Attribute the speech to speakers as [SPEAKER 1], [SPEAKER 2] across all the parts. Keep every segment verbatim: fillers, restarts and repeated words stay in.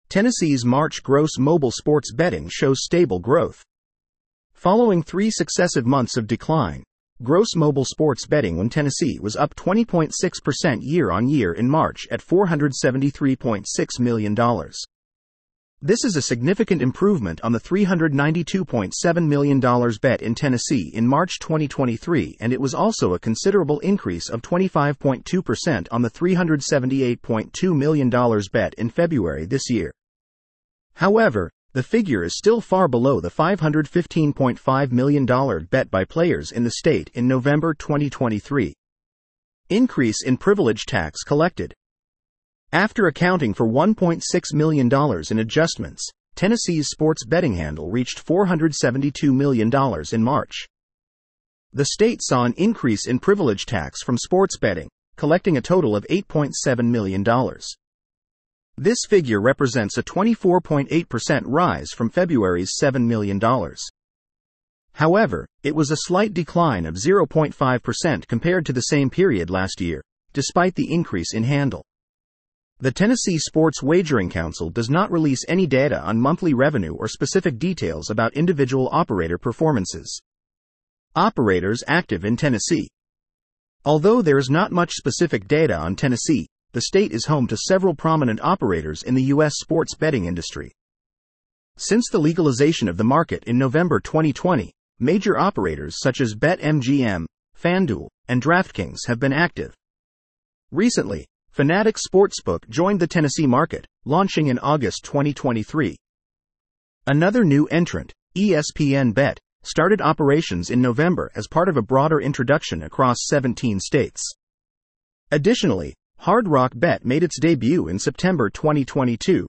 [SPEAKER 1] Tennessee's March gross mobile sports betting shows stable growth. Following three successive months of decline, gross mobile sports betting in Tennessee was up twenty point six percent year-on-year in March at four hundred seventy-three point six million dollars. This is a significant improvement on the three hundred ninety-two point seven million dollars bet in Tennessee in March twenty twenty-three, and it was also a considerable increase of twenty-five point two percent on the three hundred seventy-eight point two million dollars bet in February this year. However, the figure is still far below the five hundred fifteen point five million dollars bet by players in the state in November twenty twenty-three. Increase in privilege tax collected. After accounting for one point six million dollars in adjustments, Tennessee's sports betting handle reached four hundred seventy-two million dollars in March. The state saw an increase in privilege tax from sports betting, collecting a total of eight point seven million dollars. This figure represents a twenty-four point eight percent rise from February's seven million dollars. However, it was a slight decline of zero point five percent compared to the same period last year, despite the increase in handle. The Tennessee Sports Wagering Council does not release any data on monthly revenue or specific details about individual operator performances. Operators active in Tennessee. Although there is not much specific data on Tennessee, the state is home to several prominent operators in the U S sports betting industry. Since the legalization of the market in November twenty twenty, major operators such as BetMGM, FanDuel, and DraftKings have been active. Recently, Fanatics Sportsbook joined the Tennessee market, launching in August twenty twenty-three. Another new entrant, E S P N Bet, started operations in November as part of a broader introduction across seventeen states. Additionally, Hard Rock Bet made its debut in September twenty twenty-two.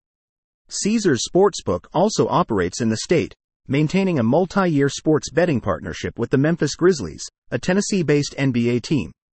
[SPEAKER 1] Caesars Sportsbook also operates in the state, maintaining a multi-year sports betting partnership with the Memphis Grizzlies, a Tennessee-based N B A team.